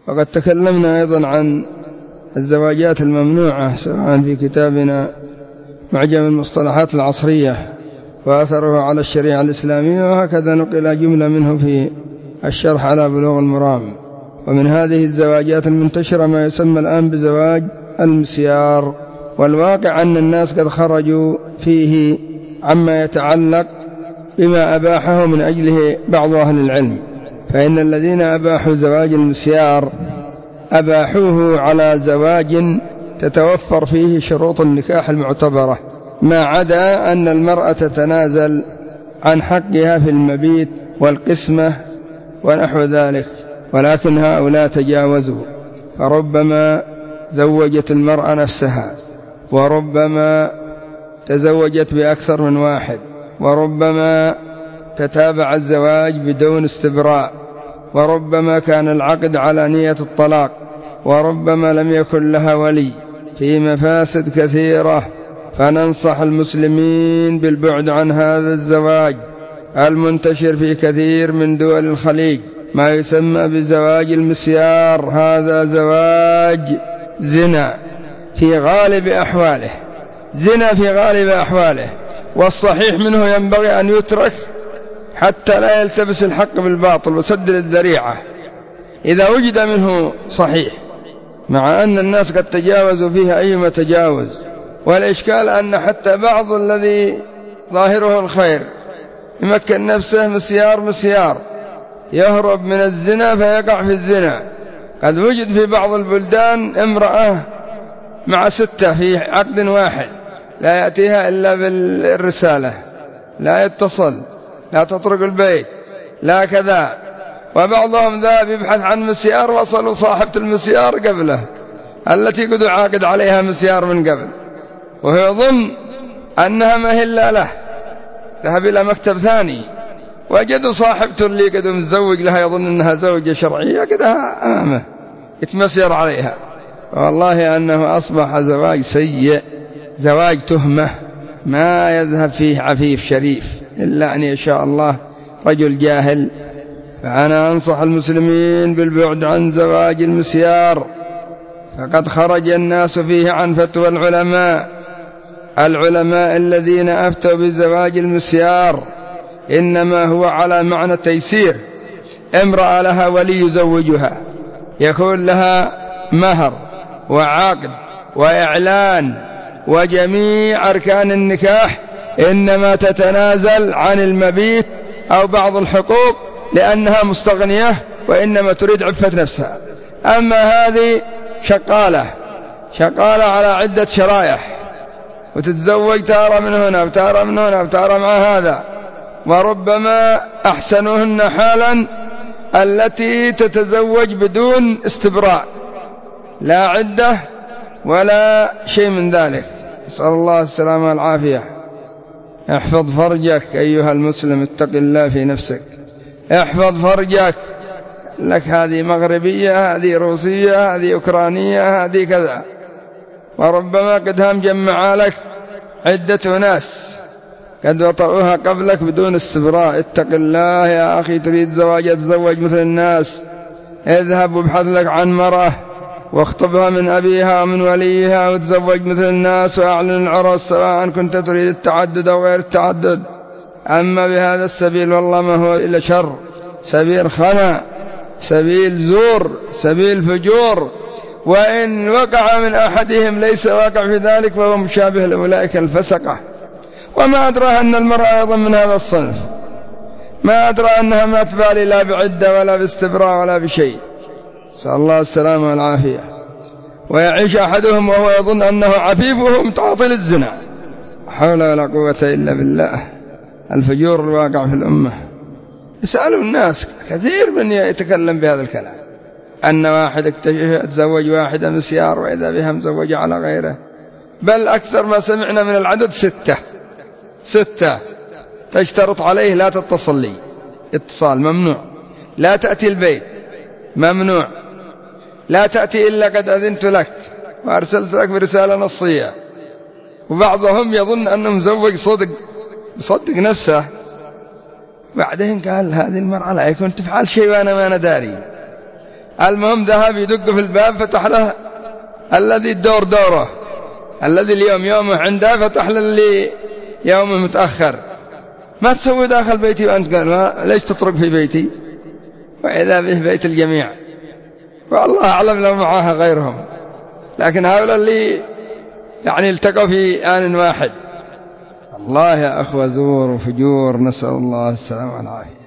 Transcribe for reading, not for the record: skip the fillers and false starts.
وقد تكلمنا أيضا عن الزواجات الممنوعة سواء في كتابنا معجم المصطلحات العصرية وأثره على الشريعة الإسلامية، وهكذا نقل جملة منه في الشرح على بلوغ المرام. ومن هذه الزواجات المنتشرة ما يسمى الآن بزواج المسيار، والواقع أن الناس قد خرجوا فيه عما يتعلق بما أباحه من أجله بعض أهل العلم، فإن الذين أباحوا زواج المسيار أباحوه على زواج تتوفر فيه شروط النكاح المعتبرة، ما عدا أن المرأة تتنازل عن حقها في المبيت والقسمة ونحو ذلك، ولكن هؤلاء تجاوزوا، فربما زوجت المرأة نفسها، وربما تزوجت بأكثر من واحد، وربما تتابع الزواج بدون استبراء، وربما كان العقد على نية الطلاق، وربما لم يكن لها ولي، في مفاسد كثيرة. فننصح المسلمين بالبعد عن هذا الزواج المنتشر في كثير من دول الخليج، ما يسمى بزواج المسيار. هذا زواج زنا في غالب أحواله، زنا في غالب أحواله، والصحيح منه ينبغي أن يترك حتى لا يلتبس الحق بالباطل وسد الذريعة إذا وجد منه صحيح، مع أن الناس قد تجاوزوا فيها أيما تجاوز. والإشكال أن حتى بعض الذي ظاهره الخير يمكن نفسه مسيار يهرب من الزنا فيقع في الزنا. قد وجد في بعض البلدان امرأة مع 6 في عقد واحد، لا يأتيها إلا بالرسالة، لا يتصل، لا تطرق البيت، لا كذا. وبعضهم ذهب يبحث عن مسيار، وصلوا صاحبة المسيار قبله التي قد عاقد عليها مسيار من قبل، وهو يظن أنها ما هي إلا له، ذهب إلى مكتب ثاني وجدوا صاحبته اللي قد متزوج لها يظن أنها زوجة شرعية قدها أمامه يتمسير عليها. والله أنه أصبح زواج سيء، زواج تهمة ما يذهب فيه عفيف شريف إلا أن يشاء الله رجل جاهل. فأنا أنصح المسلمين بالبعد عن زواج المسيار، فقد خرج الناس فيه عن فتوى العلماء الذين أفتوا بزواج المسيار إنما هو على معنى التيسير. امرأة لها ولي يزوجها، يكون لها مهر وعقد وإعلان وجميع أركان النكاح، إنما تتنازل عن المبيت أو بعض الحقوق لأنها مستغنية وإنما تريد عفة نفسها. أما هذه شقالة على عدة شرائح، وتتزوج تارة من هنا وتارة من هنا وتارة مع هذا، وربما أحسنهن حالا التي تتزوج بدون استبراء، لا عدة ولا شيء من ذلك، نسأل الله السلامة والعافية. احفظ فرجك أيها المسلم، اتق الله في نفسك، احفظ فرجك. لك هذه مغربية، هذه روسية، هذه أوكرانية، هذه كذا، وربما قد هم جمع لك عدة ناس قد وطئوها قبلك بدون استبراء. اتق الله يا أخي، تريد زواج تزوج مثل الناس، اذهب وابحث لك عن مرأة واخطبها من أبيها ومن وليها وتزوج مثل الناس وأعلن العرس، سواء كنت تريد التعدد أو غير التعدد. أما بهذا السبيل والله ما هو إلا شر، سبيل خنا، سبيل زور، سبيل فجور، وإن وقع من أحدهم ليس واقع في ذلك فهو مشابه لأولئك الفسقة. وما أدرى أن المرأة أيضا من هذا الصنف، ما أدرى أنها ما تبالي لا بعدة ولا باستبراء ولا بشيء، نسأل الله السلامة والعافية. ويعيش أحدهم وهو يظن أنه عفيف وهو متعاطي للزنا، حول ولا قوة إلا بالله. الفجور الواقع في الأمة، يسألوا الناس، كثير من يتكلم بهذا الكلام، أن واحد تزوج واحدة مسيار وإذا بها مزوجة على غيره، بل أكثر ما سمعنا من العدد 6 تشترط عليه لا تتصل لي، اتصال ممنوع، لا تأتي البيت ممنوع، لا تأتي إلا قد أذنت لك وأرسلت لك برسالة نصية. وبعضهم يظن أنه مزوج صدق نفسه، بعدين قال هذه المرأة لا يكون تفعل شيء وأنا ما نداري، المهم ذهب يدق في الباب، فتح له الذي الدور دوره، الذي اليوم يومه عنده، فتح له اللي يومه متأخر. ما تسوي داخل بيتي وأنت قال ليش تطرق في بيتي؟ وإذا به بيت الجميع، والله أعلم لو معها غيرهم، لكن هؤلاء اللي يعني التقوا في آن واحد. الله يا أخوة زور وفجور، نسأل الله السلامة والعافية.